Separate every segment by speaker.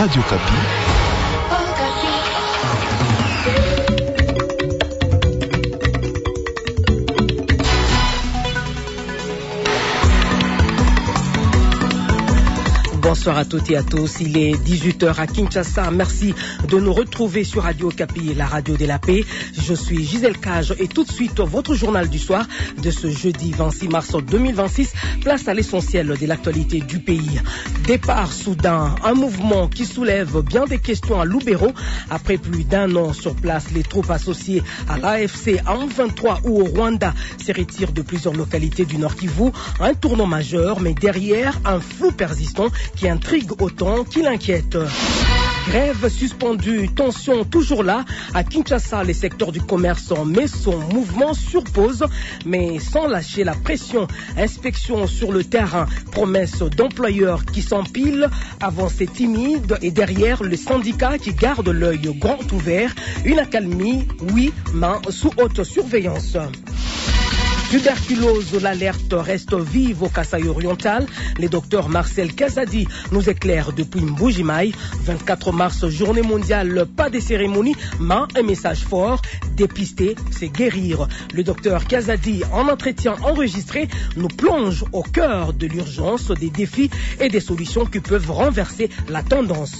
Speaker 1: Radio Kapi.
Speaker 2: Bonsoir à toutes et à tous, il est 18h à Kinshasa. Merci de nous retrouver sur Radio Kapi, la radio de la paix. Je suis Gisèle Cage et tout de suite votre journal du soir de ce jeudi 26 mars 2026. Place à l'essentiel de l'actualité du pays. Départ soudain, un mouvement qui soulève bien des questions à Lubero. Après plus d'un an sur place, les troupes associées à l'AFC M23 ou au Rwanda se retirent de plusieurs localités du Nord Kivu. Un tournant majeur, mais derrière un flou persistant qui intrigue autant qu'il inquiète. Grève suspendue, tension toujours là. À Kinshasa, les secteurs du commerce met son mouvement sur pause, mais sans lâcher la pression. Inspection sur le terrain, promesses d'employeurs qui s'empilent, avancée timide et derrière le syndicat qui garde l'œil grand ouvert. Une accalmie, oui, mais sous haute surveillance. Tuberculose, l'alerte reste vive au Kasaï oriental. Le docteur Marcel Kazadi nous éclaire depuis Mbujimai. 24 mars, journée mondiale, pas de cérémonie, mais un message fort. Dépister, c'est guérir. Le docteur Kazadi, en entretien enregistré, nous plonge au cœur de l'urgence, des défis et des solutions qui peuvent renverser la tendance.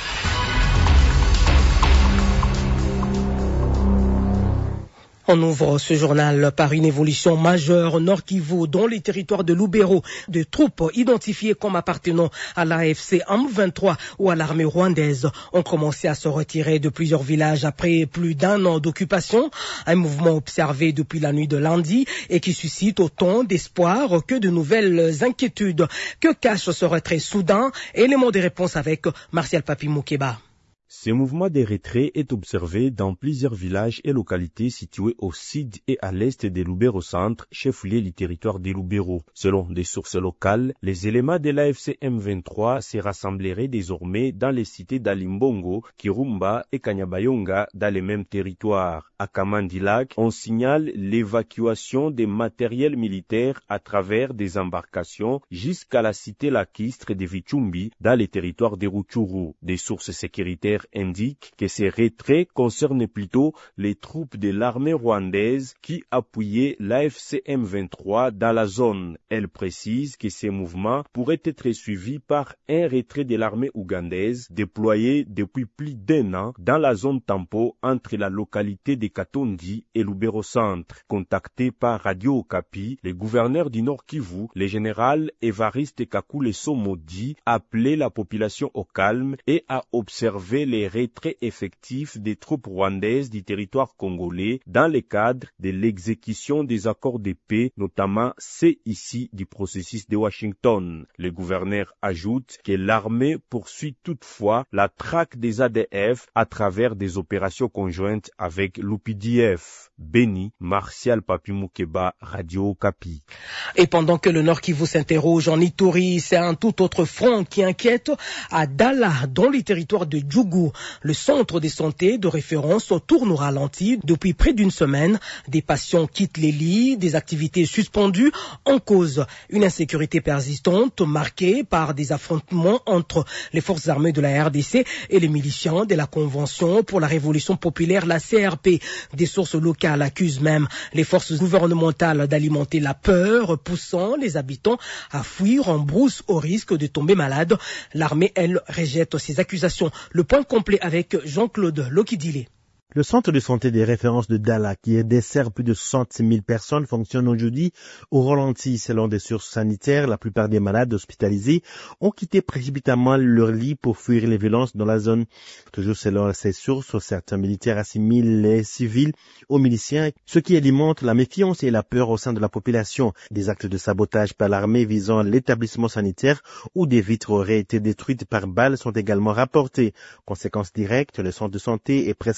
Speaker 2: On ouvre ce journal par une évolution majeure au Nord Kivu, dans les territoires de Lubero. Des troupes identifiées comme appartenant à l'AFC M23 ou à l'armée rwandaise ont commencé à se retirer de plusieurs villages après plus d'un an d'occupation. Un mouvement observé depuis la nuit de lundi et qui suscite autant d'espoir que de nouvelles inquiétudes. Que cache ce retrait soudain? Élément de réponse avec Martial Papi Moukeba.
Speaker 3: Ce mouvement de retrait est observé dans plusieurs villages et localités situés au sud et à l'est de Lubero Centre, chef-lieu du territoire de Lubero. Selon des sources locales, les éléments de l'AFC M23 se rassembleraient désormais dans les cités d'Alimbongo, Kirumba et Kanyabayonga dans les mêmes territoires. À Kamandilak, on signale l'évacuation des matériels militaires à travers des embarcations jusqu'à la cité lacustre de Vichumbi dans les territoires de Rutshuru. Des sources sécuritaires indique que ces retraits concernent plutôt les troupes de l'armée rwandaise qui appuyaient l'AFC M23 dans la zone. Elle précise que ces mouvements pourraient être suivis par un retrait de l'armée ougandaise déployée depuis plus d'un an dans la zone Tampo entre la localité de Katondi et Lubero Centre. Contacté par Radio Okapi, le gouverneur du Nord Kivu, le général Évariste Kakule Somodi, appelait la population au calme et a observé les retraits effectifs des troupes rwandaises du territoire congolais dans le cadre de l'exécution des accords de paix, notamment ceux ici du processus de Washington. Le gouverneur ajoute que l'armée poursuit toutefois la traque des ADF à travers des opérations conjointes avec l'UPDF. Béni, Martial Papi Moukeba, Radio Okapi.
Speaker 2: Et pendant que le Nord Kivu s'interroge en Ituri, c'est un tout autre front qui inquiète à Dala, dans les territoires de Djougou. Le centre de santé de référence tourne au ralenti depuis près d'une semaine. Des patients quittent les lits, des activités suspendues en cause. Une insécurité persistante marquée par des affrontements entre les forces armées de la RDC et les miliciens de la Convention pour la Révolution populaire, la CRP. Des sources locales accusent même les forces gouvernementales d'alimenter la peur, poussant les habitants à fuir en brousse au risque de tomber malade. L'armée, elle, rejette ces accusations. Le point complet avec Jean-Claude Lokidile.
Speaker 4: Le centre de santé des références de Dala, qui dessert plus de 66 000 personnes, fonctionne aujourd'hui au ralenti. Selon des sources sanitaires, la plupart des malades hospitalisés ont quitté précipitamment leur lit pour fuir les violences dans la zone. Toujours selon ces sources, certains militaires assimilent les civils aux miliciens, ce qui alimente la méfiance et la peur au sein de la population. Des actes de sabotage par l'armée visant l'établissement sanitaire où des vitres auraient été détruites par balles sont également rapportés. Conséquence directe, le centre de santé est presque déserté.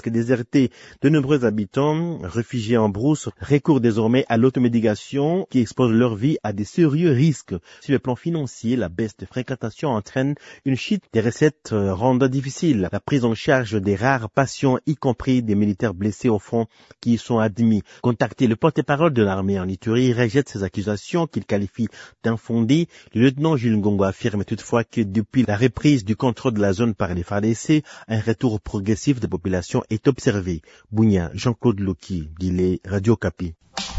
Speaker 4: retraités. De nombreux habitants, réfugiés en brousse, recourent désormais à l'automédication qui expose leur vie à des sérieux risques. Sur le plan financier, la baisse de fréquentation entraîne une chute des recettes rendant difficile la prise en charge des rares patients, y compris des militaires blessés au front qui y sont admis. Contacté, le porte-parole de l'armée en Ituri rejette ces accusations qu'il qualifie d'infondées. Le lieutenant Jules Ngongo affirme toutefois que depuis la reprise du contrôle de la zone par les FARDC, un retour progressif de population est observé. Bounia, Jean-Claude Loki, Guillet, Radio Okapi.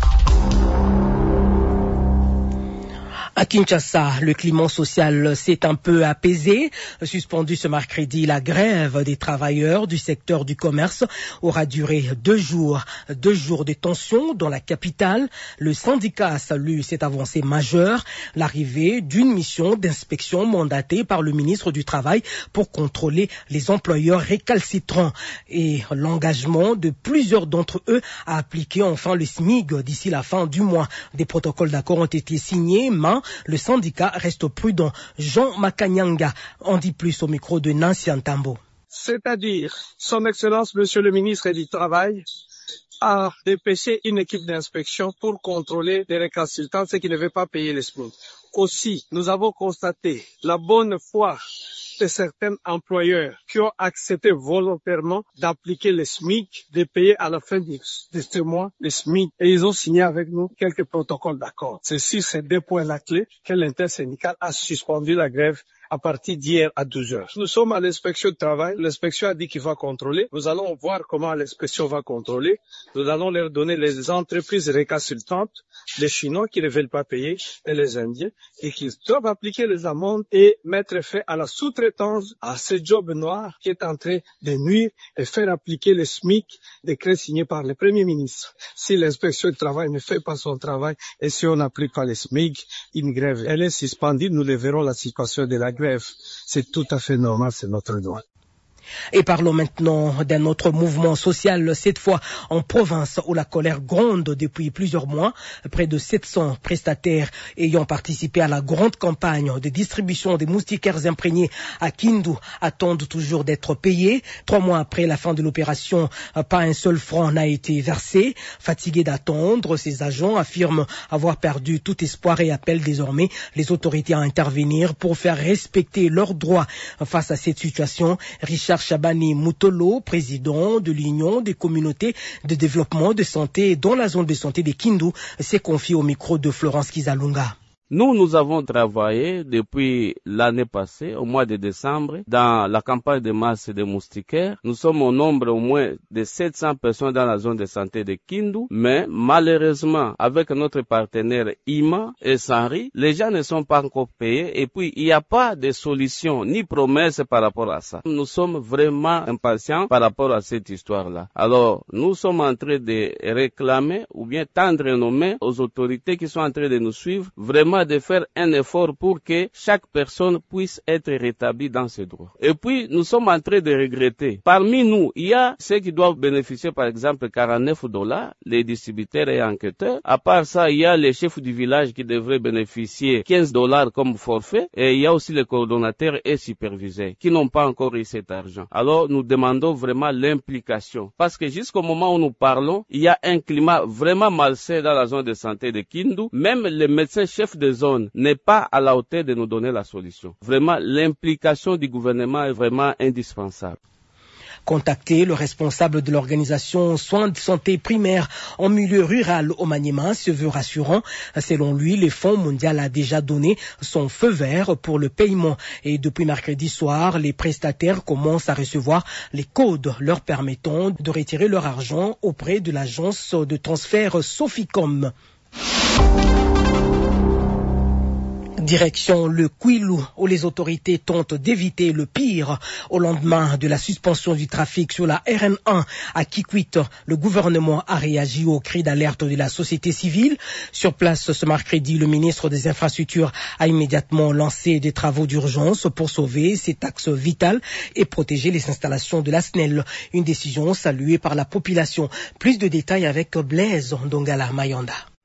Speaker 2: À Kinshasa, le climat social s'est un peu apaisé. Suspendu ce mercredi, la grève des travailleurs du secteur du commerce aura duré 2 jours. 2 jours de tension dans la capitale. Le syndicat salue cette avancée majeure, l'arrivée d'une mission d'inspection mandatée par le ministre du Travail pour contrôler les employeurs récalcitrants et l'engagement de plusieurs d'entre eux à appliquer enfin le SMIC d'ici la fin du mois. Des protocoles d'accord ont été signés, mais le syndicat reste prudent. Jean Makanyanga en dit plus au micro de Nancy Antambo.
Speaker 1: C'est-à-dire, Son Excellence, Monsieur le ministre du Travail, a dépêché une équipe d'inspection pour contrôler les récalcitrants, ceux qui ne veulent pas payer les SMIC. Aussi, nous avons constaté la bonne foi de certains employeurs qui ont accepté volontairement d'appliquer le SMIC, de payer à la fin de ce mois le SMIC. Et ils ont signé avec nous quelques protocoles d'accord. C'est sur ces 2 points la clé que l'intersyndicale a suspendu la grève à partir d'hier à 12h. Nous sommes à l'inspection du travail. L'inspection a dit qu'il va contrôler. Nous allons voir comment l'inspection va contrôler. Nous allons leur donner les entreprises récalcitrantes, les Chinois qui ne veulent pas payer et les Indiens et qui doivent appliquer les amendes et mettre fin à la sous-traitance à ce job noir qui est en train de nuire et faire appliquer le SMIC, décret signé par le Premier ministre. Si l'inspection du travail ne fait pas son travail et si on n'applique pas le SMIC, une grève, elle est suspendue. Nous verrons la situation de la grève. C'est tout à fait normal, c'est notre droit.
Speaker 2: Et parlons maintenant d'un autre mouvement social, cette fois en province où la colère gronde depuis plusieurs mois. Près de 700 prestataires ayant participé à la grande campagne de distribution des moustiquaires imprégnés à Kindu attendent toujours d'être payés. 3 mois après la fin de l'opération, pas un seul franc n'a été versé. Fatigués d'attendre, ces agents affirment avoir perdu tout espoir et appellent désormais les autorités à intervenir pour faire respecter leurs droits. Face à cette situation, Richard Chabani Moutolo, président de l'Union des communautés de développement de santé dans la zone de santé de Kindu, s'est confié au micro de Florence Kizalunga.
Speaker 5: Nous avons travaillé depuis l'année passée, au mois de décembre, dans la campagne de masse des moustiquaires. Nous sommes au nombre au moins de 700 personnes dans la zone de santé de Kindu, mais malheureusement, avec notre partenaire IMA et Sanri, les gens ne sont pas encore payés et puis il n'y a pas de solution ni promesse par rapport à ça. Nous sommes vraiment impatients par rapport à cette histoire-là. Alors, nous sommes en train de réclamer ou bien tendre nos mains aux autorités qui sont en train de nous suivre, vraiment de faire un effort pour que chaque personne puisse être rétablie dans ses droits. Et puis, nous sommes en train de regretter. Parmi nous, il y a ceux qui doivent bénéficier, par exemple, $49, les distributeurs et enquêteurs. À part ça, il y a les chefs du village qui devraient bénéficier $15 comme forfait. Et il y a aussi les coordonnateurs et superviseurs qui n'ont pas encore eu cet argent. Alors, nous demandons vraiment l'implication. Parce que jusqu'au moment où nous parlons, il y a un climat vraiment malsain dans la zone de santé de Kindu. Même les médecins chefs de zone n'est pas à la hauteur de nous donner la solution. Vraiment, l'implication du gouvernement est vraiment indispensable.
Speaker 2: Contacté, le responsable de l'organisation Soins de santé primaire en milieu rural au Maniema se veut rassurant. Selon lui, le Fonds mondial a déjà donné son feu vert pour le paiement. Et depuis mercredi soir, les prestataires commencent à recevoir les codes leur permettant de retirer leur argent auprès de l'agence de transfert Soficom. Direction le Kwilu, où les autorités tentent d'éviter le pire. Au lendemain de la suspension du trafic sur la RN1 à Kikwit, le gouvernement a réagi au cri d'alerte de la société civile. Sur place ce mercredi, le ministre des Infrastructures a immédiatement lancé des travaux d'urgence pour sauver cet axe vital et protéger les installations de la SNEL. Une décision saluée par la population. Plus de détails avec Blaise Ndongala Mayanda.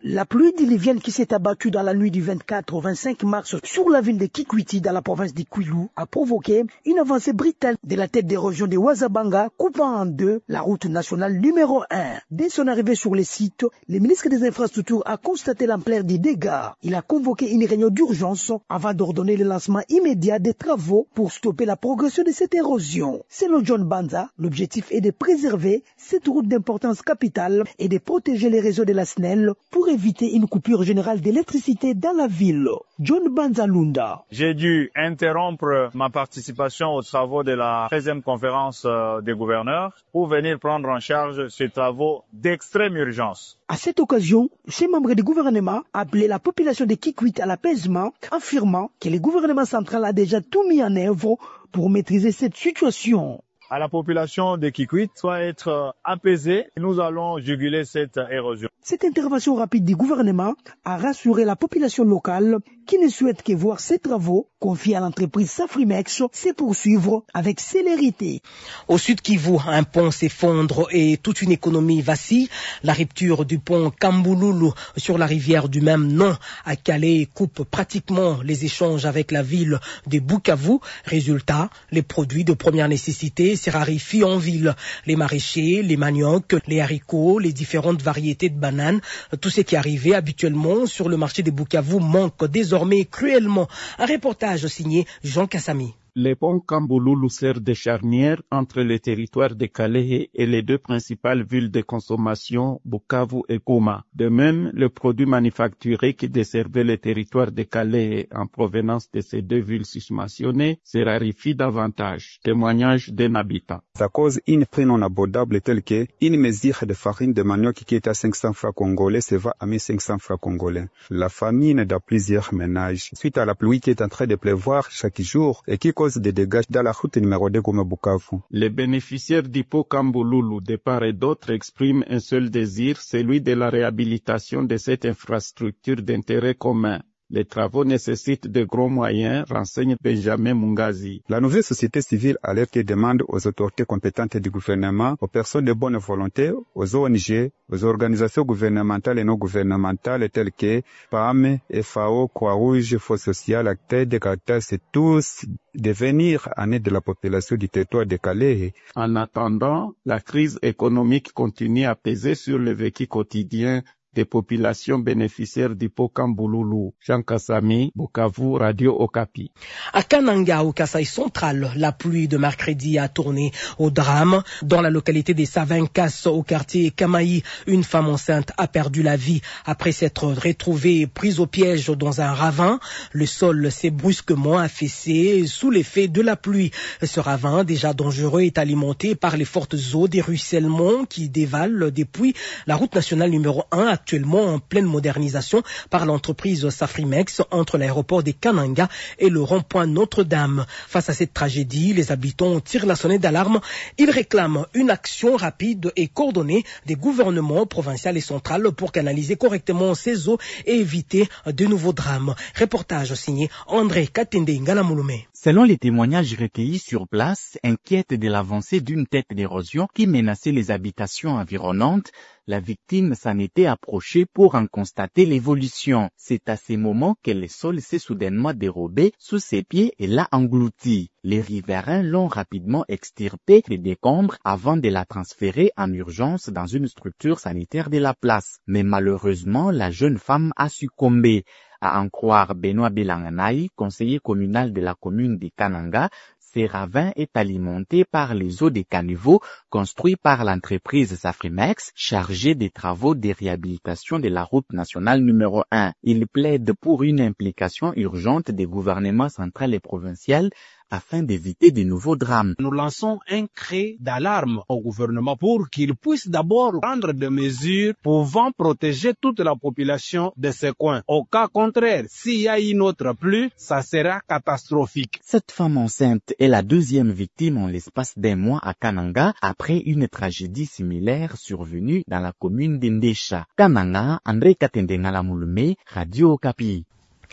Speaker 6: La pluie diluvienne qui s'est abattue dans la nuit du 24 au 25 mars sur la ville de Kikwiti dans la province du Kwilu a provoqué une avancée brutale de la tête d'érosion de Wazabanga, coupant en deux la route nationale numéro 1. Dès son arrivée sur le site, le ministre des Infrastructures a constaté l'ampleur des dégâts. Il a convoqué une réunion d'urgence avant d'ordonner le lancement immédiat des travaux pour stopper la progression de cette érosion. Selon John Banza, l'objectif est de préserver cette route d'importance capitale et de protéger les réseaux de la SNEL pour éviter une coupure générale d'électricité dans la ville. John Banza Lunda.
Speaker 7: J'ai dû interrompre ma participation aux travaux de la 13e conférence des gouverneurs pour venir prendre en charge ces travaux d'extrême urgence.
Speaker 6: À cette occasion, ces membres du gouvernement appelaient la population de Kikwit à l'apaisement, affirmant que le gouvernement central a déjà tout mis en œuvre pour maîtriser cette situation.
Speaker 7: À la population de Kikwit soit être apaisée, nous allons juguler cette érosion.
Speaker 6: Cette intervention rapide du gouvernement a rassuré la population locale qui ne souhaite que voir ces travaux confiés à l'entreprise Safrimex se poursuivre avec célérité.
Speaker 2: Au sud Kivu, un pont s'effondre et toute une économie vacille. La rupture du pont Kambululu sur la rivière du même nom à Calais coupe pratiquement les échanges avec la ville de Bukavu. Résultat, les produits de première nécessité se raréfient en ville. Les maraîchers, les maniocs, les haricots, les différentes variétés de bananes, tout ce qui arrivait habituellement sur le marché de Bukavu manque désormais cruellement. Un reportage signé Jean Kassami.
Speaker 8: Le pont Kambululu sert de charnière entre les territoires de Calais et les deux principales villes de consommation, Bukavu et Goma. De même, le produit manufacturé qui desservait les territoires de Calais en provenance de ces deux villes susmentionnées se raréfie davantage. Témoignage d'un habitant.
Speaker 9: Ça cause une prix non abordable telle que une mesure de farine de manioc qui est à 500 francs congolais se va à 1500 francs congolais. La famine dans plusieurs ménages suite à la pluie qui est en train de pleuvoir chaque jour et qui cause des dégâts dans la route numéro 2 Goma Bukavu.
Speaker 8: Les bénéficiaires du pont Kambululu de part et d'autre expriment un seul désir, celui de la réhabilitation de cette infrastructure d'intérêt commun. Les travaux nécessitent de gros moyens, renseigne Benjamin Mungazi.
Speaker 9: La nouvelle société civile alerte et demande aux autorités compétentes du gouvernement, aux personnes de bonne volonté, aux ONG, aux organisations gouvernementales et non gouvernementales telles que PAM, FAO, Croix-Rouge, Fonds social, Acteur de Caritas et tous de venir en aide de la population du territoire de Calais.
Speaker 8: En attendant, la crise économique continue à peser sur le vécu quotidien des populations bénéficiaires du pont Kambululu. Jean Kassami, Bukavu, Radio Okapi.
Speaker 2: À Kananga, au Kasaï central, la pluie de mercredi a tourné au drame. Dans la localité des Savinkas, au quartier Kamaï, une femme enceinte a perdu la vie après s'être retrouvée prise au piège dans un ravin. Le sol s'est brusquement affaissé sous l'effet de la pluie. Ce ravin, déjà dangereux, est alimenté par les fortes eaux des ruissellements qui dévalent depuis la route nationale numéro 1 actuellement en pleine modernisation par l'entreprise Safrimex entre l'aéroport de Kananga et le rond-point Notre-Dame. Face à cette tragédie, les habitants tirent la sonnette d'alarme. Ils réclament une action rapide et coordonnée des gouvernements provinciaux et centrales pour canaliser correctement ces eaux et éviter de nouveaux drames. Reportage signé André Katende Ngalamulume.
Speaker 10: Selon les témoignages recueillis sur place, inquiète de l'avancée d'une tête d'érosion qui menaçait les habitations environnantes, la victime s'en était approchée pour en constater l'évolution. C'est à ces moments que le sol s'est soudainement dérobé sous ses pieds et l'a englouti. Les riverains l'ont rapidement extirpée des décombres avant de la transférer en urgence dans une structure sanitaire de la place. Mais malheureusement, la jeune femme a succombé. À en croire Benoît Belanganaï, conseiller communal de la commune de Kananga, ce ravin est alimenté par les eaux des caniveaux construits par l'entreprise Safrimex, chargée des travaux de réhabilitation de la route nationale numéro 1. Il plaide pour une implication urgente des gouvernements central et provincial afin d'éviter de nouveaux drames.
Speaker 11: Nous lançons un cri d'alarme au gouvernement pour qu'il puisse d'abord prendre des mesures pouvant protéger toute la population de ces coins. Au cas contraire, s'il y a une autre pluie, ça sera catastrophique.
Speaker 10: Cette femme enceinte est la deuxième victime en l'espace d'un mois à Kananga après une tragédie similaire survenue dans la commune d'Indesha. Kananga, André Katende Ngalamulume, Radio Okapi.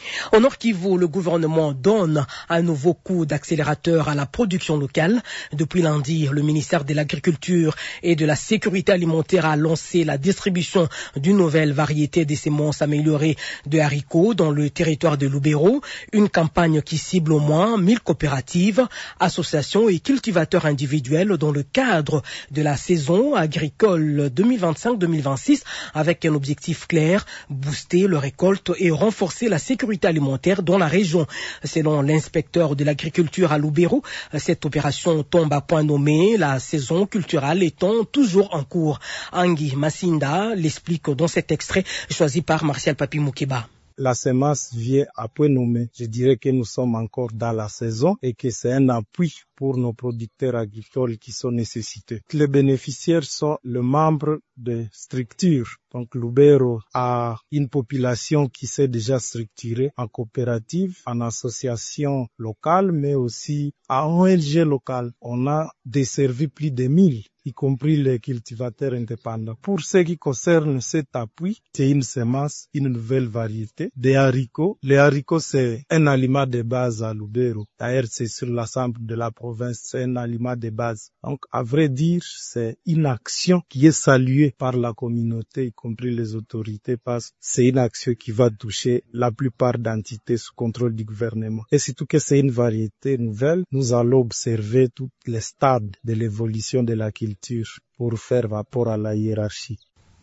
Speaker 2: Au Nord Kivu, le gouvernement donne un nouveau coup d'accélérateur à la production locale. Depuis lundi, le ministère de l'Agriculture et de la Sécurité alimentaire a lancé la distribution d'une nouvelle variété de semences améliorées de haricots dans le territoire de Lubero. Une campagne qui cible au moins 1000 coopératives, associations et cultivateurs individuels dans le cadre de la saison agricole 2025-2026 avec un objectif clair, booster le récolte et renforcer la sécurité alimentaire dans la région. Selon l'inspecteur de l'agriculture à Lubero, cette opération tombe à point nommé, la saison culturelle étant toujours en cours. Angi Massinda l'explique dans cet extrait choisi par Martial Papi Moukeba.
Speaker 12: La semence vient à point nommé. Je dirais que nous sommes encore dans la saison et que c'est un appui pour nos producteurs agricoles qui sont nécessités. Les bénéficiaires sont les membres des structures. Donc Lubero a une population qui s'est déjà structurée en coopérative, en association locale, mais aussi en ONG locale. On a desservi plus de 1000, y compris les cultivateurs indépendants. Pour ce qui concerne cet appui, c'est une semence, une nouvelle variété des haricots. Les haricots, c'est un aliment de base à Lubero. D'ailleurs, c'est sur l'ensemble de la province, c'est un aliment de base. Donc, à vrai dire, c'est une action qui est saluée par la communauté, y compris les autorités, parce que c'est une action qui va toucher la plupart d'entités sous contrôle du gouvernement. Et surtout que c'est une variété nouvelle, nous allons observer tous les stades de l'évolution de la culture pour faire rapport à la hiérarchie.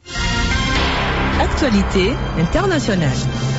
Speaker 13: Actualité internationale.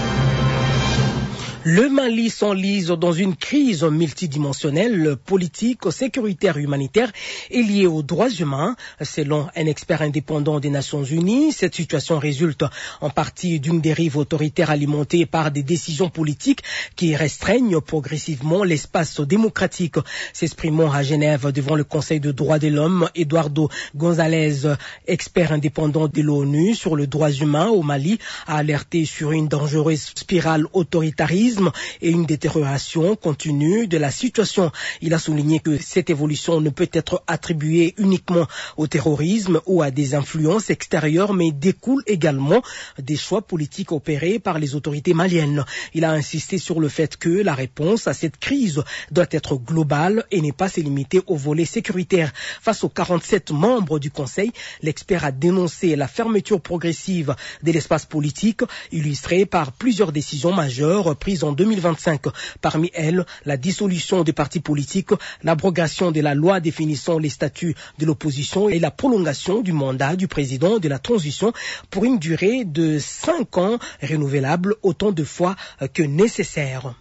Speaker 2: Le Mali s'enlise dans une crise multidimensionnelle, politique, sécuritaire et humanitaire et liée aux droits humains. Selon un expert indépendant des Nations Unies, cette situation résulte en partie d'une dérive autoritaire alimentée par des décisions politiques qui restreignent progressivement l'espace démocratique. S'exprimant à Genève devant le Conseil de droits de l'homme, Eduardo González, expert indépendant de l'ONU sur les droits humains au Mali, a alerté sur une dangereuse spirale autoritariste et une détérioration continue de la situation. Il a souligné que cette évolution ne peut être attribuée uniquement au terrorisme ou à des influences extérieures, mais découle également des choix politiques opérés par les autorités maliennes. Il a insisté sur le fait que la réponse à cette crise doit être globale et n'est pas se limiter au volet sécuritaire. Face aux 47 membres du Conseil, l'expert a dénoncé la fermeture progressive de l'espace politique, illustrée par plusieurs décisions majeures prises en 2025. Parmi elles, la dissolution des partis politiques, l'abrogation de la loi définissant les statuts de l'opposition et la prolongation du mandat du président de la transition pour une durée de 5 ans renouvelable autant de fois que nécessaire.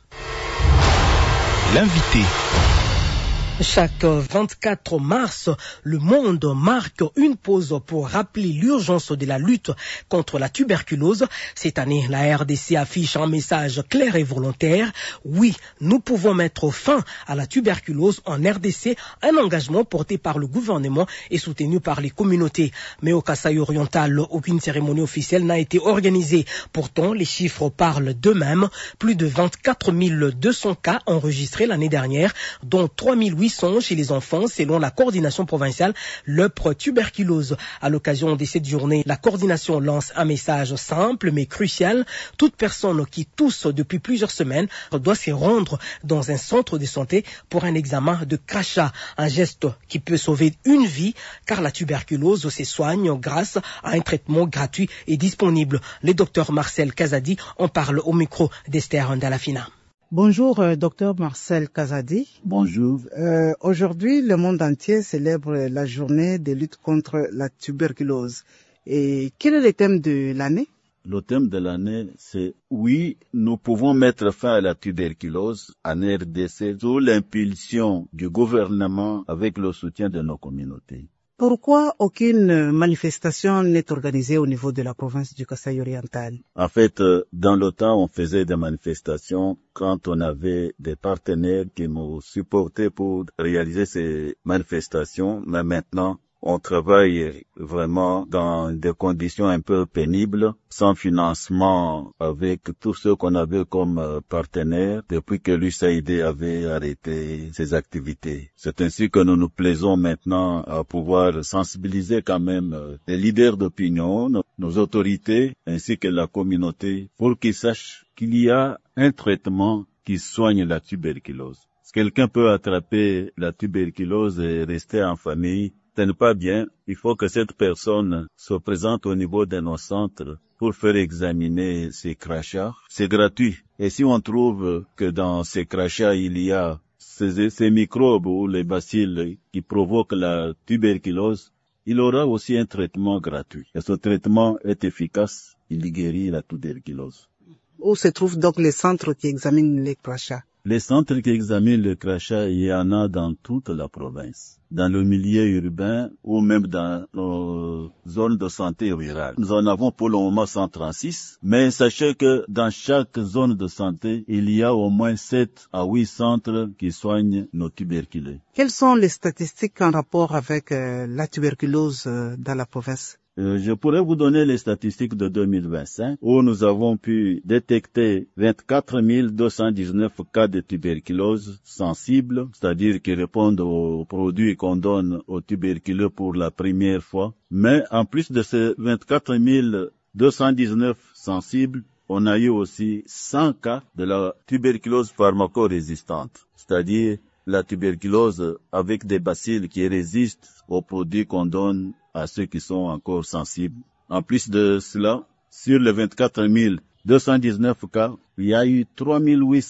Speaker 13: L'invité.
Speaker 2: Chaque 24 mars, le monde marque une pause pour rappeler l'urgence de la lutte contre la tuberculose. Cette année, la RDC affiche un message clair et volontaire. Oui, nous pouvons mettre fin à la tuberculose en RDC, un engagement porté par le gouvernement et soutenu par les communautés. Mais au Kasaï oriental, aucune cérémonie officielle n'a été organisée. Pourtant, les chiffres parlent d'eux-mêmes. Plus de 24 200 cas enregistrés l'année dernière, dont 3 800 chez les enfants, selon la coordination provinciale lèpre tuberculose. À l'occasion de cette journée, la coordination lance un message simple mais crucial. Toute personne qui tousse depuis plusieurs semaines doit se rendre dans un centre de santé pour un examen de crachat. Un geste qui peut sauver une vie, car la tuberculose se soigne grâce à un traitement gratuit et disponible. Le docteur Marcel Kazadi en parle au micro d'Esther Ndalafina.
Speaker 14: Bonjour, docteur Marcel Kazadi.
Speaker 15: Bonjour.
Speaker 14: Aujourd'hui, le monde entier célèbre la journée de lutte contre la tuberculose. Et quel est le thème de l'année?
Speaker 15: Le thème de l'année, c'est « Oui, nous pouvons mettre fin à la tuberculose en RDC sous l'impulsion du gouvernement avec le soutien de nos communautés ».
Speaker 14: Pourquoi aucune manifestation n'est organisée au niveau de la province du Kasaï oriental?
Speaker 15: En fait, dans le temps, on faisait des manifestations quand on avait des partenaires qui nous supportaient pour réaliser ces manifestations. Mais maintenant, On travaille vraiment dans des conditions un peu pénibles, sans financement, avec tout ce qu'on avait comme partenaires depuis que l'USAID avait arrêté ses activités. C'est ainsi que nous nous plaisons maintenant à pouvoir sensibiliser quand même les leaders d'opinion, nos autorités, ainsi que la communauté, pour qu'ils sachent qu'il y a un traitement qui soigne la tuberculose. Si quelqu'un peut attraper la tuberculose et rester en famille, ce n'est pas bien. Il faut que cette personne se présente au niveau de nos centres pour faire examiner ses crachats. C'est gratuit. Et si on trouve que dans ces crachats, il y a ces microbes ou les bacilles qui provoquent la tuberculose, il aura aussi un traitement gratuit. Et ce traitement est efficace. Il guérit la tuberculose.
Speaker 14: Où se trouvent donc les centres qui examinent les crachats?
Speaker 15: Les centres qui examinent le crachat, il y en a dans toute la province, dans le milieu urbain ou même dans nos zones de santé rurales. Nous en avons pour le moment 136, mais sachez que dans chaque zone de santé, il y a au moins 7 à 8 centres qui soignent nos tuberculeux.
Speaker 14: Quelles sont les statistiques en rapport avec la tuberculose dans la province?
Speaker 15: Je pourrais vous donner les statistiques de 2025 où nous avons pu détecter 24 219 cas de tuberculose sensibles, c'est-à-dire qui répondent aux produits qu'on donne aux tuberculeux pour la première fois. Mais en plus de ces 24 219 sensibles, on a eu aussi 100 cas de la tuberculose pharmacorésistante, c'est-à-dire la tuberculose avec des bacilles qui résistent aux produits qu'on donne à ceux qui sont encore sensibles. En plus de cela, sur les 24 219 cas, il y a eu 3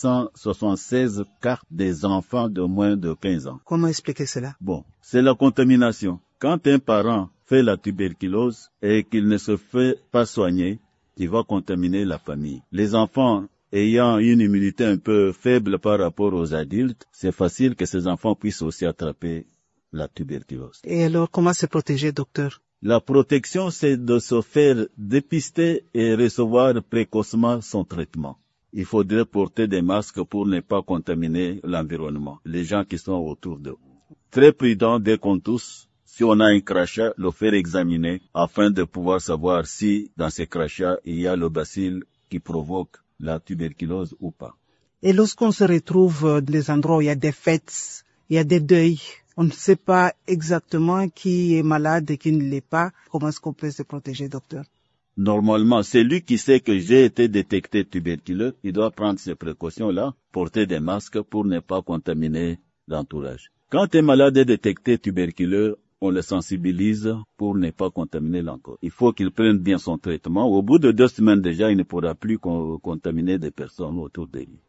Speaker 15: 876 cas des enfants de moins de 15 ans.
Speaker 14: Comment expliquer cela?
Speaker 15: Bon, c'est la contamination. Quand un parent fait la tuberculose et qu'il ne se fait pas soigner, il va contaminer la famille. Les enfants ayant une immunité un peu faible par rapport aux adultes, c'est facile que ces enfants puissent aussi attraper la tuberculose.
Speaker 14: Et alors, comment se protéger, docteur?
Speaker 15: La protection, c'est de se faire dépister et recevoir précocement son traitement. Il faudrait porter des masques pour ne pas contaminer l'environnement, les gens qui sont autour de vous. Très prudent dès qu'on tousse. Si on a un crachat, le faire examiner afin de pouvoir savoir si dans ces crachats, il y a le bacille qui provoque la tuberculose ou pas.
Speaker 14: Et lorsqu'on se retrouve dans des endroits où il y a des fêtes, il y a des deuils, on ne sait pas exactement qui est malade et qui ne l'est pas. Comment est-ce qu'on peut se protéger, docteur?
Speaker 15: Normalement, celui qui sait que j'ai été détecté tuberculeux, il doit prendre ces précautions-là, porter des masques pour ne pas contaminer l'entourage. Quand un malade est détecté tuberculeux, on le sensibilise pour ne pas contaminer l'encore. Il faut qu'il prenne bien son traitement. Au bout de 2 semaines déjà, il ne pourra plus contaminer des personnes autour de lui.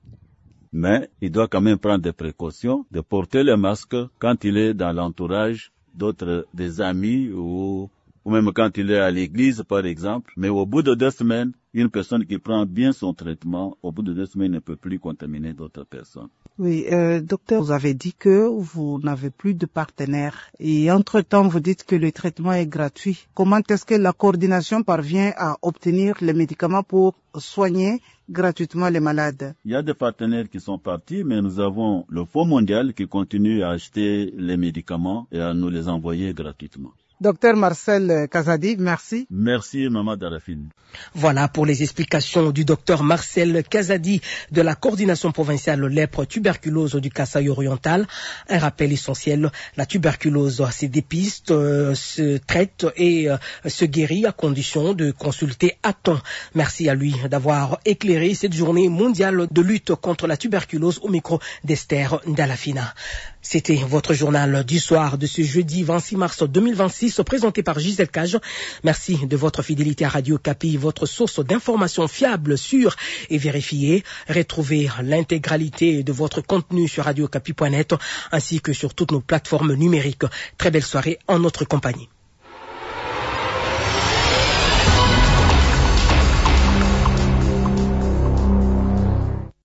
Speaker 15: Mais il doit quand même prendre des précautions, de porter le masque quand il est dans l'entourage d'autres, des amis ou même quand il est à l'église, par exemple. Mais au bout de 2 semaines, une personne qui prend bien son traitement, au bout de 2 semaines, ne peut plus contaminer d'autres personnes.
Speaker 14: Oui, docteur, vous avez dit que vous n'avez plus de partenaires et entre-temps, vous dites que le traitement est gratuit. Comment est-ce que la coordination parvient à obtenir les médicaments pour soigner gratuitement les malades?
Speaker 15: Il y a des partenaires qui sont partis, mais nous avons le Fonds mondial qui continue à acheter les médicaments et à nous les envoyer gratuitement.
Speaker 14: Docteur Marcel Kazadi, merci.
Speaker 15: Merci, Maman Darafine.
Speaker 2: Voilà pour les explications du docteur Marcel Kazadi de la coordination provinciale lèpre tuberculose du Kasaï oriental. Un rappel essentiel, la tuberculose se dépiste, se traite et se guérit à condition de consulter à temps. Merci à lui d'avoir éclairé cette journée mondiale de lutte contre la tuberculose au micro d'Esther Ndalafina. C'était votre journal du soir de ce jeudi 26 mars 2026, présenté par Gisèle Cage. Merci de votre fidélité à Radio Kapi, votre source d'informations fiables, sûres et vérifiées. Retrouvez l'intégralité de votre contenu sur radiokapi.net ainsi que sur toutes nos plateformes numériques. Très belle soirée en notre compagnie.